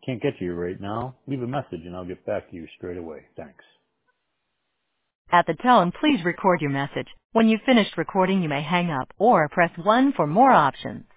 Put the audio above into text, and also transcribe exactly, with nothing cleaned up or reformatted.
Can't get to you right now. Leave a message and I'll get back to you straight away. Thanks. At the tone, please record your message. When you've finished recording, you may hang up or press one for more options.